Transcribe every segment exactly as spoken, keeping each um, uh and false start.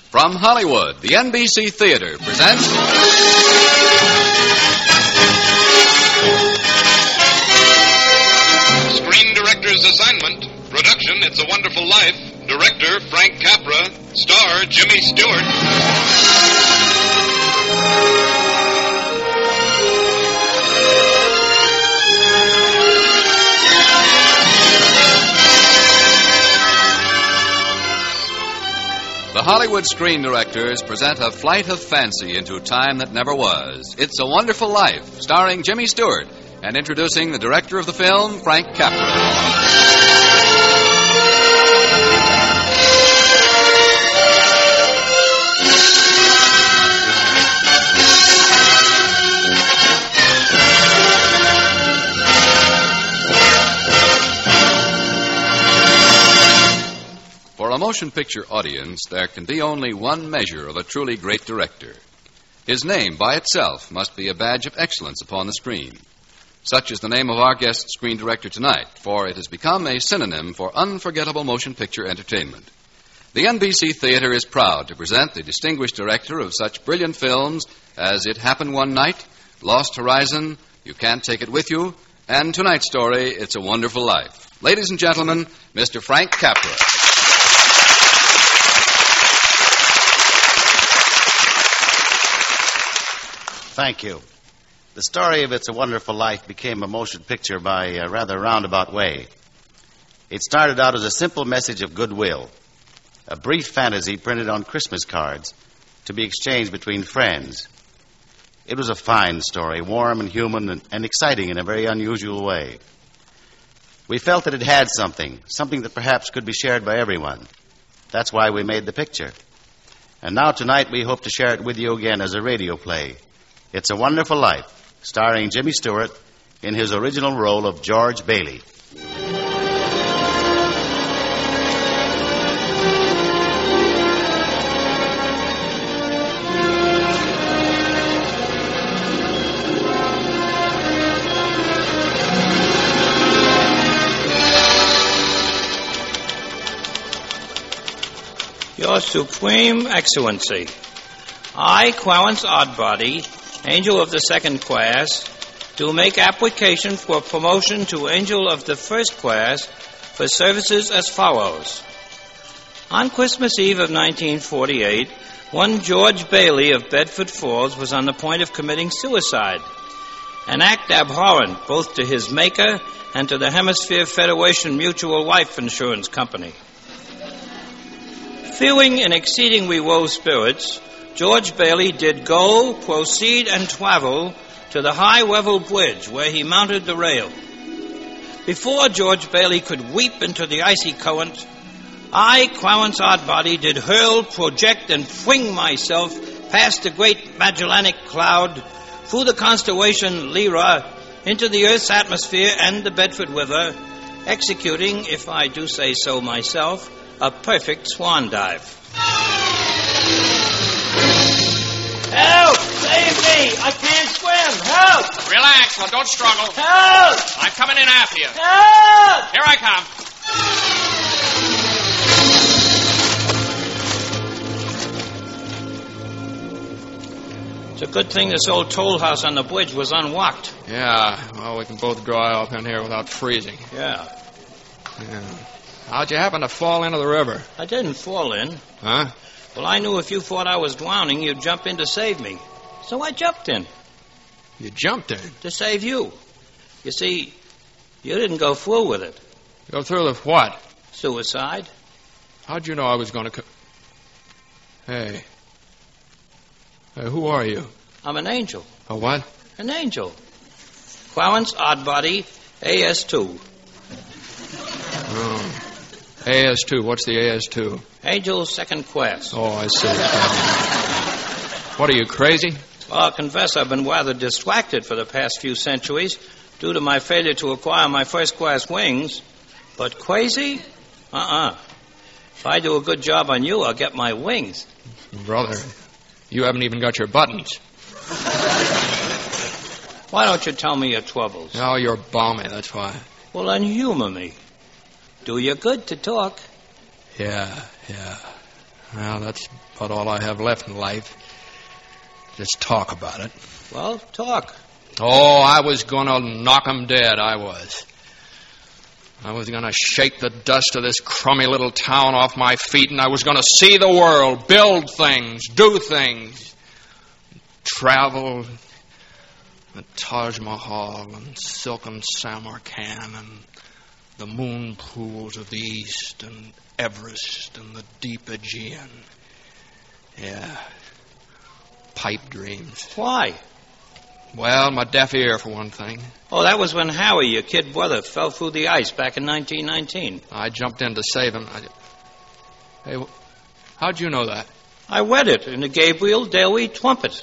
From Hollywood, the N B C Theater presents... Screen Director's Assignment. Production, It's a Wonderful Life. Director, Frank Capra. Star, Jimmy Stewart. The Hollywood Screen Directors present a flight of fancy into time that never was. It's a Wonderful Life, starring Jimmy Stewart, and introducing the director of the film, Frank Capra. For a motion picture audience, there can be only one measure of a truly great director. His name, by itself, must be a badge of excellence upon the screen. Such is the name of our guest screen director tonight, for it has become a synonym for unforgettable motion picture entertainment. The N B C Theater is proud to present the distinguished director of such brilliant films as It Happened One Night, Lost Horizon, You Can't Take It With You, and tonight's story, It's a Wonderful Life. Ladies and gentlemen, Mister Frank Capra. Thank you. The story of It's a Wonderful Life became a motion picture by a rather roundabout way. It started out as a simple message of goodwill, a brief fantasy printed on Christmas cards to be exchanged between friends. It was a fine story, warm and human and, and exciting in a very unusual way. We felt that it had something, something that perhaps could be shared by everyone. That's why we made the picture. And now tonight we hope to share it with you again as a radio play. It's a Wonderful Life, starring Jimmy Stewart in his original role of George Bailey. Your Supreme Excellency, I, Clarence Oddbody, Angel of the Second Class, do make application for promotion to Angel of the First Class for services as follows. On Christmas Eve of nineteen forty-eight, one George Bailey of Bedford Falls was on the point of committing suicide, an act abhorrent both to his maker and to the Hemisphere Federation Mutual Life Insurance Company. Feeling in exceedingly low spirits, George Bailey did go, proceed, and travel to the high-level bridge where he mounted the rail. Before George Bailey could leap into the icy current, I, Clarence Oddbody, did hurl, project, and fling myself past the great Magellanic Cloud, through the constellation Lyra, into the Earth's atmosphere and the Bedford River, executing, if I do say so myself, a perfect swan dive. Help! Save me! I can't swim! Help! Relax, well, don't struggle. Help! I'm coming in after you. Help! Here I come. It's a good thing this old toll house on the bridge was unlocked. Yeah, well, we can both dry off in here without freezing. Yeah. Yeah. How'd you happen to fall into the river? I didn't fall in. Huh? Well, I knew if you thought I was drowning, you'd jump in to save me. So I jumped in. You jumped in? To save you. You see, you didn't go through with it. Go through with what? Suicide. How'd you know I was going to... Co- hey. Hey, who are you? I'm an angel. A what? An angel. Clarence Oddbody, A S two. Oh. A S two. What's the A S two? Angel Second Class. Oh, I see. What, are you crazy? Well, I'll confess I've been rather distracted for the past few centuries due to my failure to acquire my first-class wings. But crazy? Uh-uh. If I do a good job on you, I'll get my wings. Brother, you haven't even got your buttons. Why don't you tell me your troubles? Oh, you're balmy, that's why. Well, then humor me. Do you good to talk. Yeah, yeah. Well, that's about all I have left in life. Just talk about it. Well, talk. Oh, I was going to knock 'em dead, I was. I was going to shake the dust of this crummy little town off my feet, and I was going to see the world, build things, do things, travel, the Taj Mahal and silken Samarkand and the moon pools of the East and Everest and the deep Aegean. Yeah, pipe dreams. Why? Well, my deaf ear, for one thing. Oh, that was when Howie, your kid brother, fell through the ice back in nineteen nineteen. I jumped in to save him. I... Hey, how'd you know that? I read it in the Gabriel Daily Trumpet.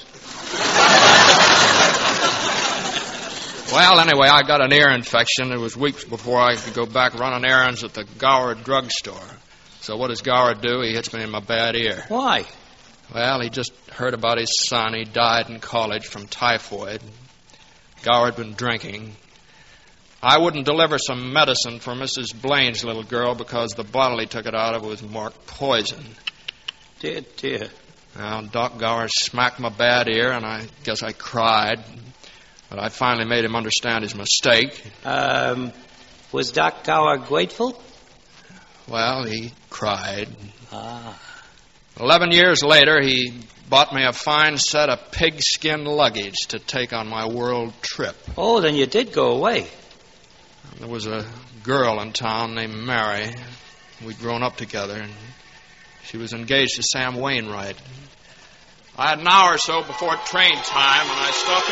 Well, anyway, I got an ear infection. It was weeks before I could go back running errands at the Gower drugstore. So what does Gower do? He hits me in my bad ear. Why? Well, he just heard about his son. He died in college from typhoid. Gower had been drinking. I wouldn't deliver some medicine for Missus Blaine's little girl because the bottle he took it out of was marked poison. Dear, dear. Well, Doc Gower smacked my bad ear, and I guess I cried. But I finally made him understand his mistake. Um, was Doc Gower grateful? Well, he cried. Ah. Eleven years later, he bought me a fine set of pigskin luggage to take on my world trip. Oh, then you did go away. There was a girl in town named Mary. We'd grown up together, and she was engaged to Sam Wainwright. I had an hour or so before train time, and I stopped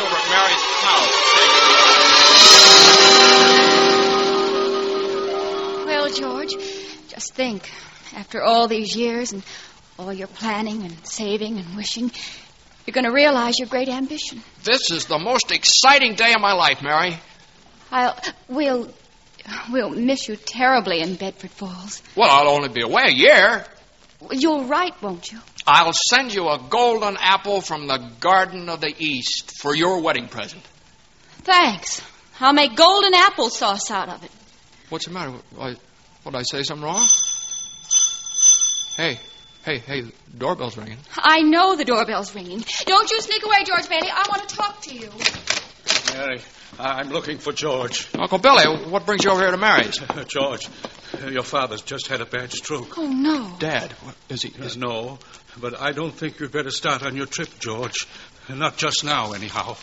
over at Mary's house. Well, George, just think. After all these years and all your planning and saving and wishing, you're going to realize your great ambition. This is the most exciting day of my life, Mary. I'll... We'll... We'll miss you terribly in Bedford Falls. Well, I'll only be away a year. You'll write, won't you? I'll send you a golden apple from the Garden of the East for your wedding present. Thanks. I'll make golden applesauce out of it. What's the matter? What, did I say something wrong? Hey, hey, hey, the doorbell's ringing. I know the doorbell's ringing. Don't you sneak away, George Bailey. I want to talk to you. Mary, I'm looking for George. Uncle Billy, what brings you over here to Mary's? Uh, George, uh, your father's just had a bad stroke. Oh, no. Dad, what, is he... Is... Uh, no, but I don't think you'd better start on your trip, George. Uh, not just now, anyhow.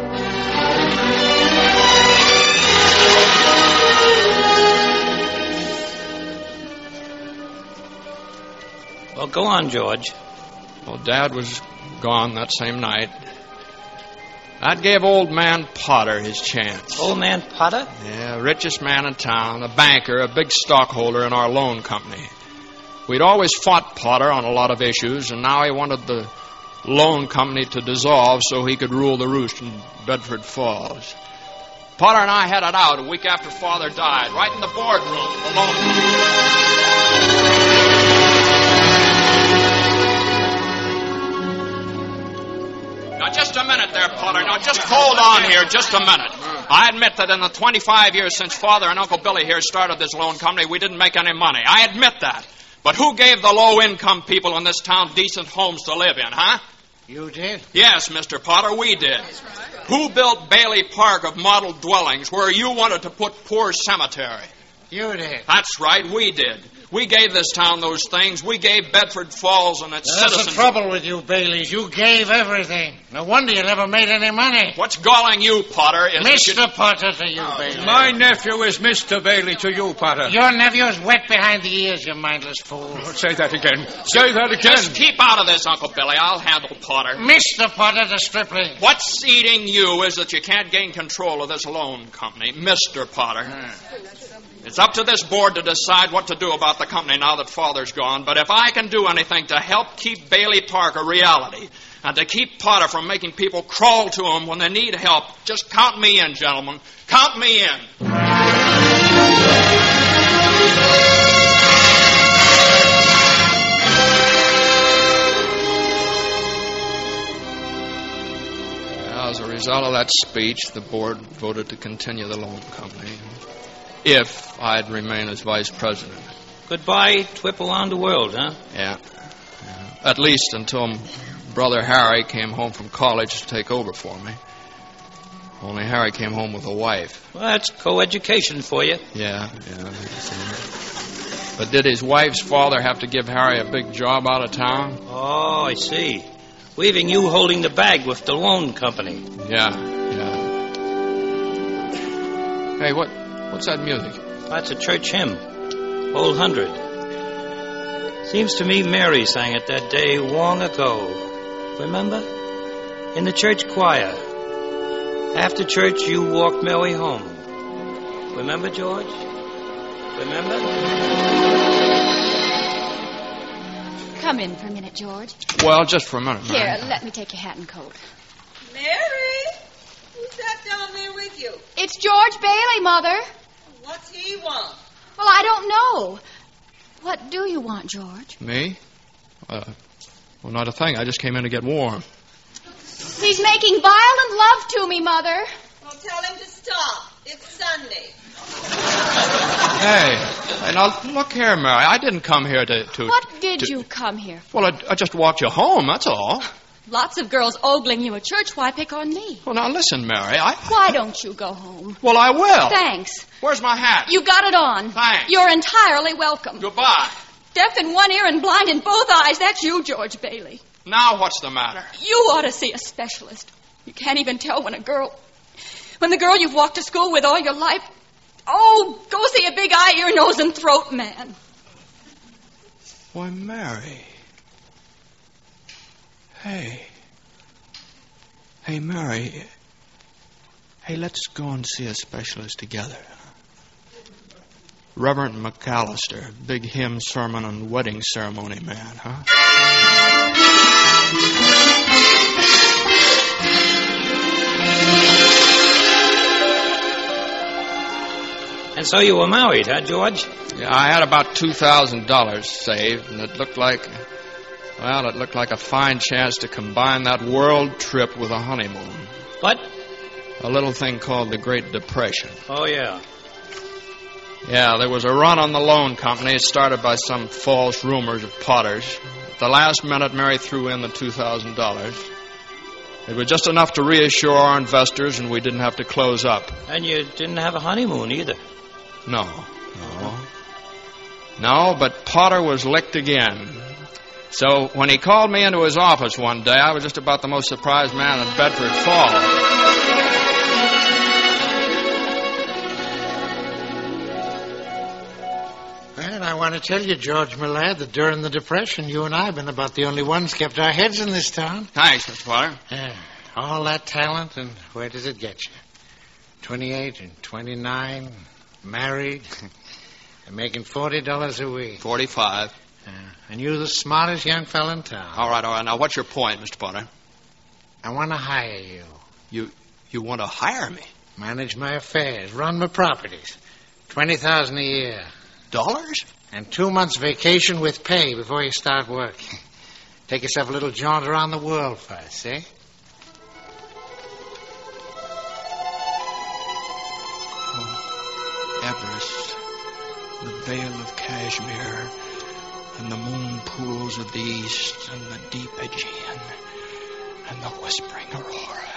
Well, go on, George. Well, Dad was gone that same night. That gave old man Potter his chance. Old man Potter? Yeah, richest man in town, a banker, a big stockholder in our loan company. We'd always fought Potter on a lot of issues, and now he wanted the loan company to dissolve so he could rule the roost in Bedford Falls. Potter and I had it out a week after Father died, right in the boardroom of the loan company. Now, just a minute there, Potter. Now, just hold on here just a minute. I admit that in the twenty-five years since Father and Uncle Billy here started this loan company, we didn't make any money. I admit that. But who gave the low-income people in this town decent homes to live in, huh? You did? Yes, Mister Potter, we did. Who built Bailey Park of model dwellings where you wanted to put Poor Cemetery? You did. That's right, we did. We gave this town those things. We gave Bedford Falls and its That's citizens... That's the trouble with you, Baileys. You gave everything. No wonder you never made any money. What's galling you, Potter, is... Mister You... Potter to you, oh, Bailey. My nephew is Mister Bailey to you, Potter. Your nephew's wet behind the ears, you mindless fool. Oh, say that again. Say that again. Just keep out of this, Uncle Billy. I'll handle Potter. Mister Potter, the stripling. What's eating you is that you can't gain control of this loan company, Mister Potter. Hmm. It's up to this board to decide what to do about the company now that Father's gone. But if I can do anything to help keep Bailey Park a reality and to keep Potter from making people crawl to him when they need help, just count me in, gentlemen. Count me in. As a result of that speech, the board voted to continue the loan company if I'd remain as vice president. Goodbye, trip around the world, huh? Yeah. At least until Brother Harry came home from college to take over for me. Only Harry came home with a wife. Well, that's co-education for you. Yeah, yeah. But did his wife's father have to give Harry a big job out of town? Oh, I see. Leaving you holding the bag with the loan company. Yeah, yeah. Hey, what? what's that music? That's a church hymn. Old Hundred. Seems to me Mary sang it that day long ago. Remember? In the church choir. After church, you walked Mary home. Remember, George? Remember? Come in for a minute, George. Well, just for a minute, Mary. Here, let me take your hat and coat. Mary? Who's that down there with you? It's George Bailey, Mother. What's he want? Well, I don't know. What do you want, George? Me? Uh, well, not a thing. I just came in to get warm. He's making violent love to me, Mother. Well, tell him to stop. It's Sunday. Hey, hey, now look here, Mary. I didn't come here to... to What did to, you come here for? Well, I, I just walked you home, that's all. Lots of girls ogling you at church. Why pick on me? Well, now listen, Mary, I... Why don't you go home? Well, I will. Thanks. Where's my hat? You got it on. Thanks. You're entirely welcome. Goodbye. Deaf in one ear and blind in both eyes. That's you, George Bailey. Now what's the matter? You ought to see a specialist. You can't even tell when a girl... When the girl you've walked to school with all your life... Oh, go see a big eye, ear, nose, and throat man. Why, Mary. Hey. Hey, Mary. Hey, let's go and see a specialist together. Reverend McAllister, big hymn, sermon, and wedding ceremony man, huh? And so you were married, huh, George? Yeah, I had about two thousand dollars saved, and it looked like, well, it looked like a fine chance to combine that world trip with a honeymoon. What? A little thing called the Great Depression. Oh, yeah. Yeah, there was a run on the loan company started by some false rumors of Potter's. At the last minute, Mary threw in the two thousand dollars. It was just enough to reassure our investors, and we didn't have to close up. And you didn't have a honeymoon either. No, no. No, but Potter was licked again. So when he called me into his office one day, I was just about the most surprised man in Bedford Falls. Well, I want to tell you, George, my lad, that during the Depression, you and I have been about the only ones kept our heads in this town. Thanks, Mister Potter. Yeah, all that talent, and where does it get you? twenty-eight and twenty-nine, married, and making forty dollars a week. Forty-five. Uh, and you're the smartest young fellow in town. All right, all right. Now, what's your point, Mister Potter? I want to hire you. You you want to hire me? Manage my affairs, run my properties. Twenty thousand a year. Dollars? And two months vacation with pay before you start work. Take yourself a little jaunt around the world first, eh? Oh, Everest, the Vale of Kashmir, and the moon pools of the east, and the deep Aegean, and the whispering Aurora.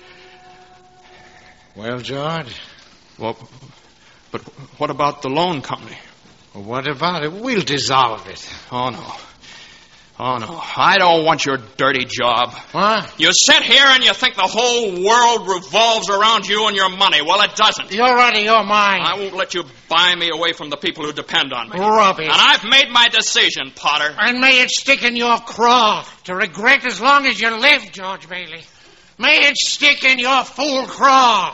Well, George? Well, but what about the loan company? Well, what about it? We'll dissolve it. Oh, no. Oh, no. I don't want your dirty job. What? You sit here and you think the whole world revolves around you and your money. Well, it doesn't. You're out of your mind. I won't let you buy me away from the people who depend on me. Rubbish. And I've made my decision, Potter. And may it stick in your craw to regret as long as you live, George Bailey. May it stick in your fool craw.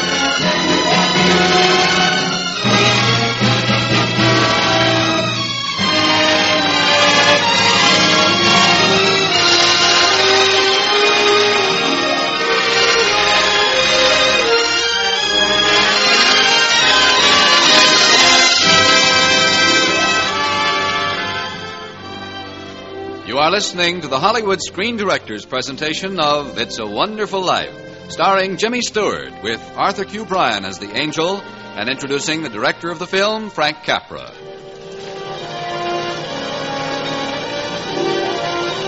You are listening to the Hollywood Screen Directors presentation of It's a Wonderful Life, starring Jimmy Stewart with Arthur Q. Bryan as the angel and introducing the director of the film, Frank Capra.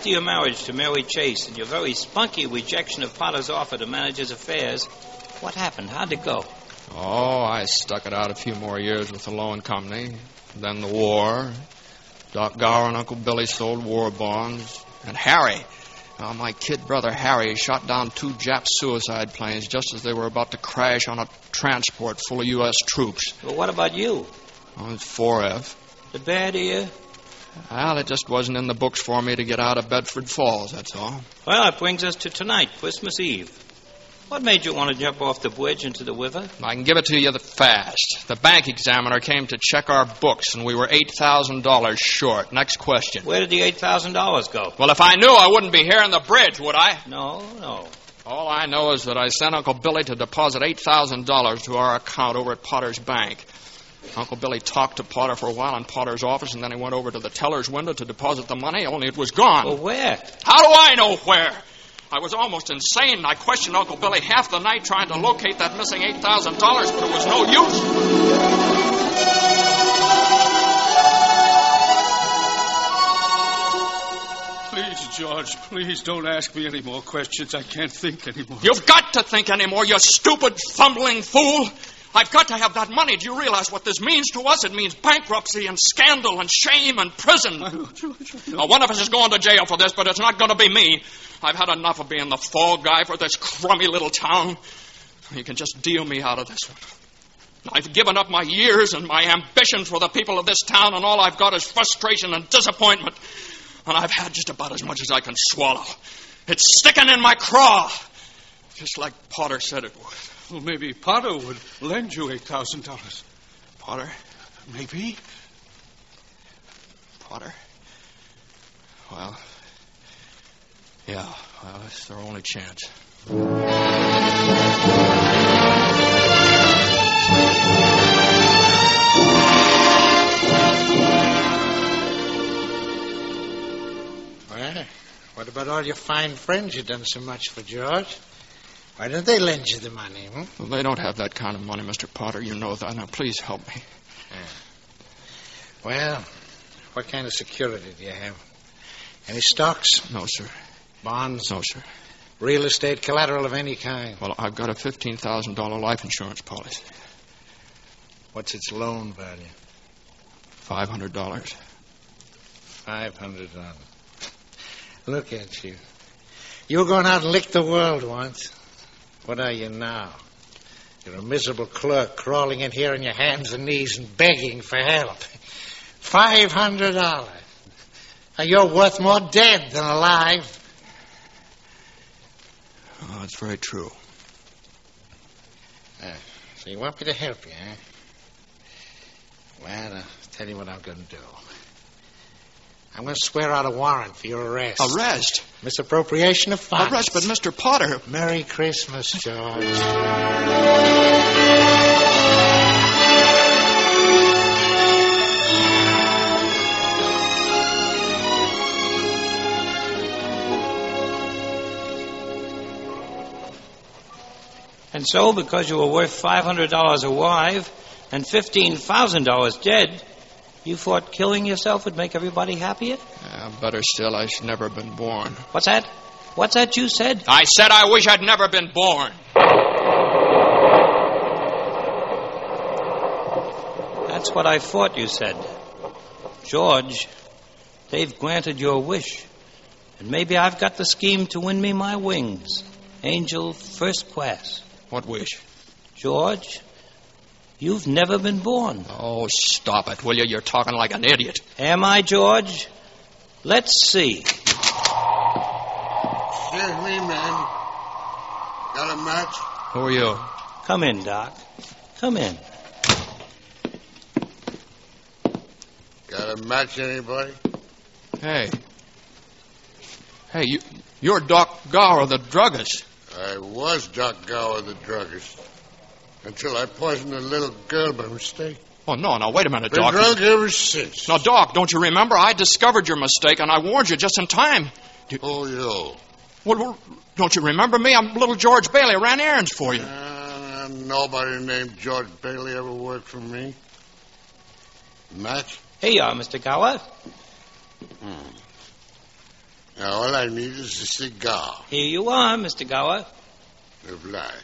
after your marriage to Mary Chase and your very spunky rejection of Potter's offer to manage his affairs, what happened? How'd it go? Oh, I stuck it out a few more years with the loan company. Then the war. Doc Gower and Uncle Billy sold war bonds. And Harry, uh, my kid brother Harry, shot down two Jap suicide planes just as they were about to crash on a transport full of U S troops. Well, what about you? Oh, it's four F. The bad ear? Well, it just wasn't in the books for me to get out of Bedford Falls, that's all. Well, it brings us to tonight, Christmas Eve. What made you want to jump off the bridge into the river? I can give it to you fast. The bank examiner came to check our books, and we were eight thousand dollars short. Next question. Where did the eight thousand dollars go? Well, if I knew, I wouldn't be here on the bridge, would I? No, no. All I know is that I sent Uncle Billy to deposit eight thousand dollars to our account over at Potter's bank. Uncle Billy talked to Potter for a while in Potter's office, and then he went over to the teller's window to deposit the money, only it was gone. Well, where? How do I know where? I was almost insane. I questioned Uncle Billy half the night trying to locate that missing eight thousand dollars, but it was no use. Please, George, please don't ask me any more questions. I can't think anymore. You've got to think anymore, you stupid, fumbling fool. I've got to have that money. Do you realize what this means to us? It means bankruptcy and scandal and shame and prison. I know, George, I know. Now, one of us is going to jail for this, but it's not going to be me. I've had enough of being the fall guy for this crummy little town. You can just deal me out of this one. I've given up my years and my ambitions for the people of this town, and all I've got is frustration and disappointment. And I've had just about as much as I can swallow. It's sticking in my craw, just like Potter said it would. Well, maybe Potter would lend you eight thousand dollars. Potter? Maybe. Potter? Well, yeah, well, it's their only chance. Well, what about all your fine friends you've done so much for, George? Why don't they lend you the money, hmm? Well, they don't have that kind of money, Mister Potter. You know that. Now, please help me. Yeah. Well, what kind of security do you have? Any stocks? No, sir. Bonds? No, sir. Real estate collateral of any kind? Well, I've got a fifteen thousand dollars life insurance policy. What's its loan value? five hundred dollars. five hundred dollars. Look at you. You were going out and lick the world once. What are you now? You're a miserable clerk crawling in here on your hands and knees and begging for help. Five hundred dollars. You're worth more dead than alive. Oh, that's very true. Uh, so you want me to help you, huh? Well, I'll tell you what I'm going to do. I'm going to swear out a warrant for your arrest. Arrest? Misappropriation of funds. Arrest, but Mister Potter... Merry Christmas, George. And so, because you were worth five hundred dollars alive and fifteen thousand dollars dead, you thought killing yourself would make everybody happier? Uh, better still, I should never have been born. What's that? What's that you said? I said I wish I'd never been born. That's what I thought you said. George, they've granted your wish. And maybe I've got the scheme to win me my wings. Angel first class. What wish? George, you've never been born. Oh, stop it, will you? You're talking like an idiot. Am I, George? Let's see. Excuse me, man. Got a match? Who are you? Come in, Doc. Come in. Got a match, anybody? Hey. Hey, you, you're Doc Gower, the druggist. I was Doc Gower, the druggist. Until I poisoned a little girl by mistake. Oh, no, no, wait a minute, Been Doc. drunk ever since. Now, Doc, don't you remember? I discovered your mistake, and I warned you just in time. You... Oh, you. Well, well, don't you remember me? I'm little George Bailey. I ran errands for you. Uh, nobody named George Bailey ever worked for me. Match? Here you are, Mister Gower. Hmm. Now, all I need is a cigar. Here you are, Mister Gower. Obliged.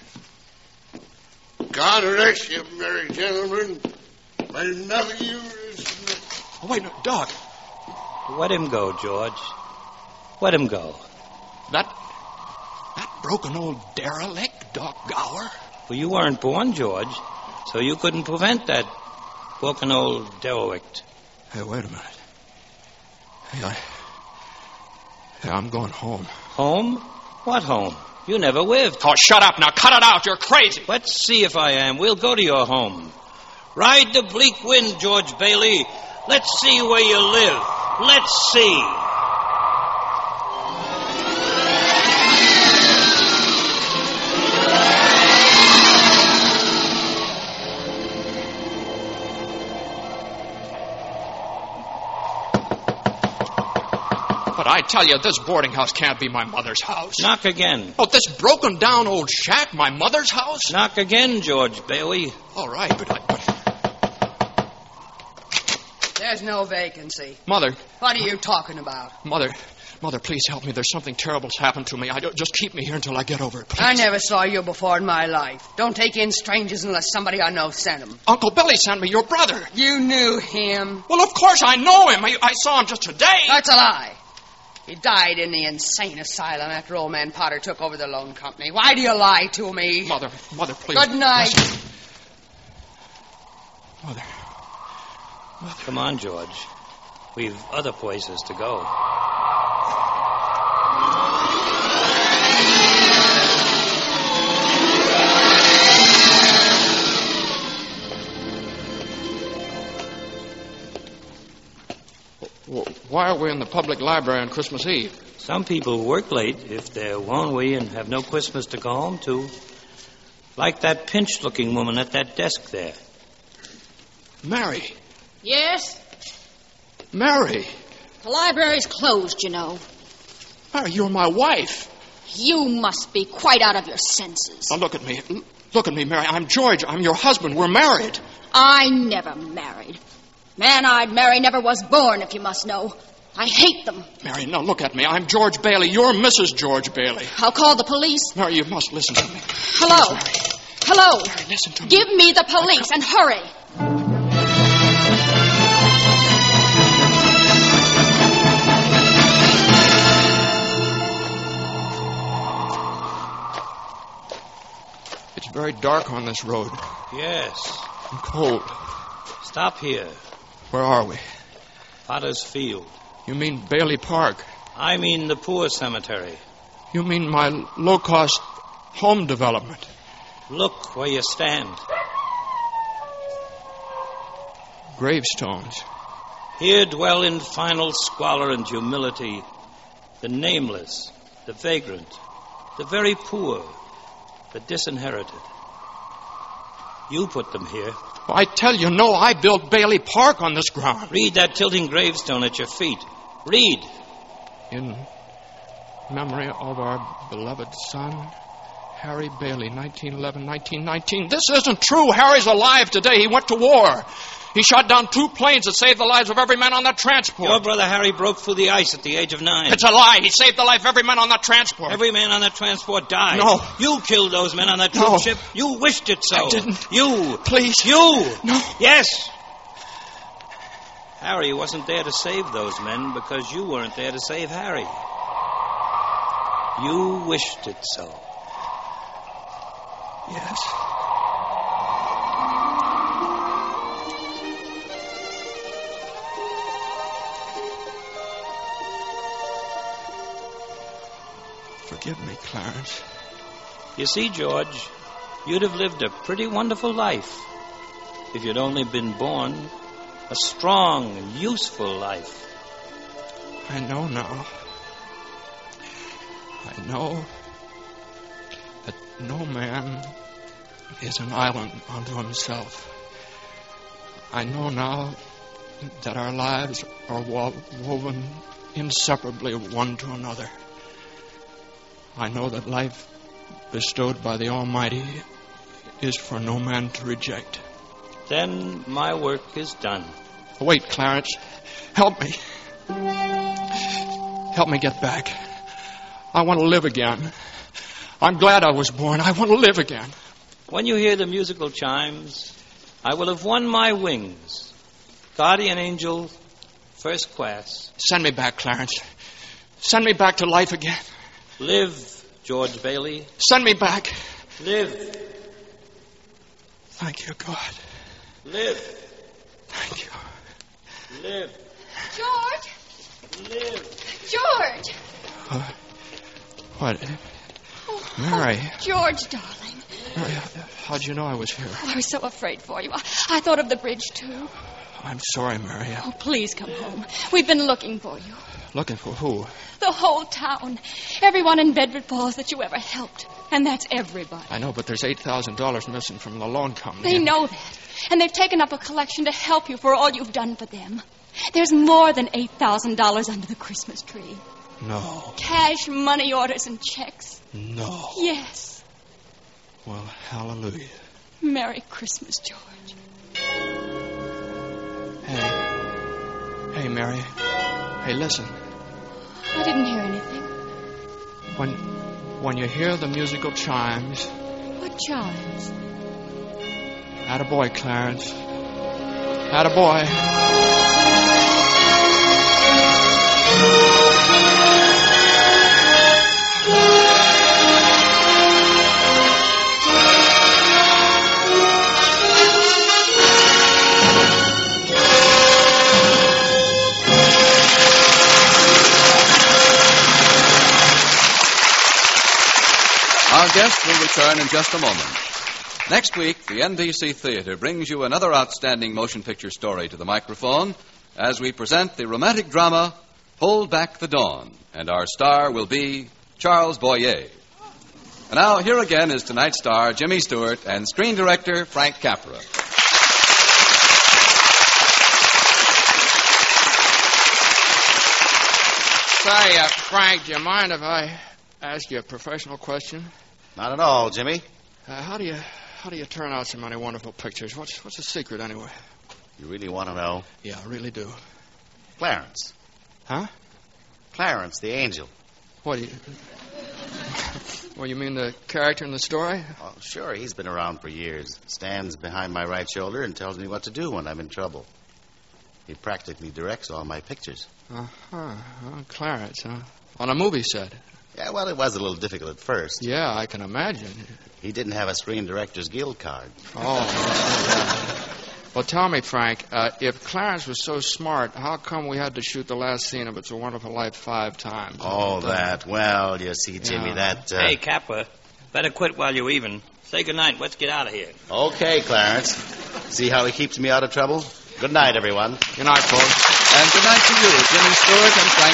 God bless you, merry gentlemen. May nothing you... Oh, wait, no, Doc. Let him go, George. Let him go. That... that broken old derelict, Doc Gower? Well, you weren't born, George, so you couldn't prevent that broken old derelict. Hey, wait a minute. Hey, I... Hey, I'm going home. Home? What home? You never lived. Oh, shut up now. Cut it out. You're crazy. Let's see if I am. We'll go to your home. Ride the bleak wind, George Bailey. Let's see where you live. Let's see. But I tell you, this boarding house can't be my mother's house. Knock again. Oh, this broken-down old shack, my mother's house? Knock again, George Bailey. All right, but I... But... There's no vacancy. Mother. What are you talking about? Mother, Mother, please help me. There's something terrible's happened to me. I don't, just keep me here until I get over it, please. I never saw you before in my life. Don't take in strangers unless somebody I know sent them. Uncle Billy sent me, your brother. You knew him. Well, of course I know him. I, I saw him just today. That's a lie. He died in the insane asylum after old man Potter took over the loan company. Why do you lie to me? Mother, Mother, please. Good night. Mother. Mother. Come on, George. We've other places to go. Why are we in the public library on Christmas Eve? Some people work late if they're lonely and have no Christmas to go home to. Like that pinched-looking woman at that desk there. Mary. Yes? Mary. The library's closed, you know. Mary, you're my wife. You must be quite out of your senses. Now, look at me. Look at me, Mary. I'm George. I'm your husband. We're married. I never married. Man I'd marry never was born, if you must know. I hate them. Mary, no, look at me. I'm George Bailey. You're Missus George Bailey. I'll call the police. Mary, you must listen to me. Hello. Please, Hello. Mary, listen to me. Give me the police and hurry. It's very dark on this road. Yes. And cold. Stop here. Where are we? Potter's Field. You mean Bailey Park? I mean the poor cemetery. You mean my low-cost home development? Look where you stand. Gravestones. Here dwell in final squalor and humility the nameless, the vagrant, the very poor, the disinherited. You put them here. Well, I tell you, no, I built Bailey Park on this ground. Read that tilting gravestone at your feet. Read. In memory of our beloved son, Harry Bailey, nineteen eleven to nineteen nineteen. This isn't true. Harry's alive today. He went to war. He shot down two planes that saved the lives of every man on that transport. Your brother Harry broke through the ice at the age of nine. It's a lie. He saved the life of every man on that transport. Every man on that transport died. No. You killed those men on that troop No. ship. You wished it so. I didn't. You. Please. You. No. Yes. Harry wasn't there to save those men because you weren't there to save Harry. You wished it so. Yes. Forgive me, Clarence. You see, George, you'd have lived a pretty wonderful life if you'd only been born a strong and useful life. I know now. I know that no man is an island unto himself. I know now that our lives are wo- woven inseparably one to another. I know that life bestowed by the Almighty is for no man to reject. Then my work is done. Wait, Clarence. Help me. Help me get back. I want to live again. I'm glad I was born. I want to live again. When you hear the musical chimes, I will have won my wings. Guardian angel, first class. Send me back, Clarence. Send me back to life again. Live, George Bailey. Send me back. Live. Thank you, God. Live. Thank you. Live. George! Live. George! Uh, what? Oh, Mary. Oh, George, darling. Mary, how'd you know I was here? Oh, I was so afraid for you. I, I thought of the bridge, too. I'm sorry, Mary. Oh, please come home. We've been looking for you. Looking for who? The whole town. Everyone in Bedford Falls that you ever helped. And that's everybody. I know, but there's eight thousand dollars missing from the loan company. They know that. And they've taken up a collection to help you for all you've done for them. There's more than eight thousand dollars under the Christmas tree. No. Cash, money orders, and checks. No. Yes. Well, hallelujah. Merry Christmas, George. Hey. Hey, Mary. Hey, listen. I didn't hear anything. When, when you hear the musical chimes... What chimes? Attaboy, Clarence. Attaboy. Our guest will return in just a moment. Next week, the N B C Theater brings you another outstanding motion picture story to the microphone as we present the romantic drama Hold Back the Dawn, and our star will be Charles Boyer. And now, here again is tonight's star, Jimmy Stewart, and screen director Frank Capra. Say, uh, Frank, do you mind if I ask you a professional question? Not at all, Jimmy. Uh, how do you how do you turn out so many wonderful pictures? What's what's the secret anyway? You really want to know? Yeah, I really do. Clarence. Huh? Clarence, the angel. What do you... Well, you mean the character in the story? Oh, sure, he's been around for years. Stands behind my right shoulder and tells me what to do when I'm in trouble. He practically directs all my pictures. Uh-huh. Oh, Clarence, huh? On a movie set. Yeah, well, it was a little difficult at first. Yeah, I can imagine. He didn't have a Screen Directors Guild card. Oh. Well, tell me, Frank, uh, if Clarence was so smart, how come we had to shoot the last scene of It's a Wonderful Life five times? Oh, that. Well, you see, Jimmy, Yeah. that... Uh... Hey, Capra, better quit while you're even. Say goodnight. Let's get out of here. Okay, Clarence. See how he keeps me out of trouble? Good night, everyone. Good night, folks. And good night to you, Jimmy Stewart and Frank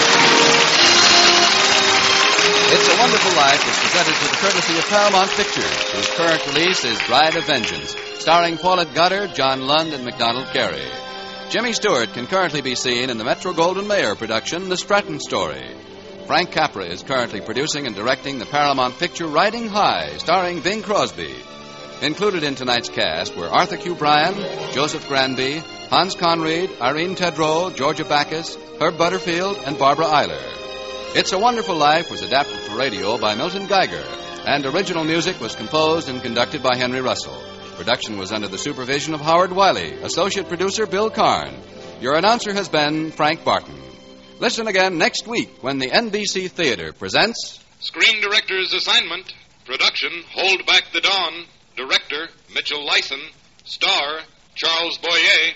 Capra. It's a Wonderful Life is presented to the courtesy of Paramount Pictures, whose current release is Bride of Vengeance, starring Paulette Goddard, John Lund, and MacDonald Carey. Jimmy Stewart can currently be seen in the Metro-Goldwyn-Mayer production, The Stratton Story. Frank Capra is currently producing and directing the Paramount picture Riding High, starring Bing Crosby. Included in tonight's cast were Arthur Q. Bryan, Joseph Granby, Hans Conried, Irene Tedrow, Georgia Backus, Herb Butterfield, and Barbara Eiler. It's a Wonderful Life was adapted for radio by Milton Geiger, and original music was composed and conducted by Henry Russell. Production was under the supervision of Howard Wiley, associate producer Bill Karn. Your announcer has been Frank Barton. Listen again next week when the N B C Theater presents... Screen Director's Assignment. Production, Hold Back the Dawn. Director, Mitchell Lyson. Star, Charles Boyer.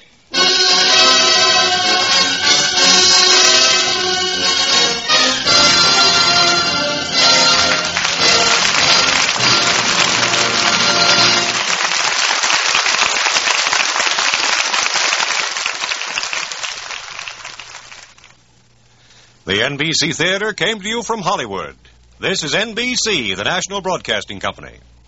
The N B C Theater came to you from Hollywood. This is N B C, the national broadcasting company.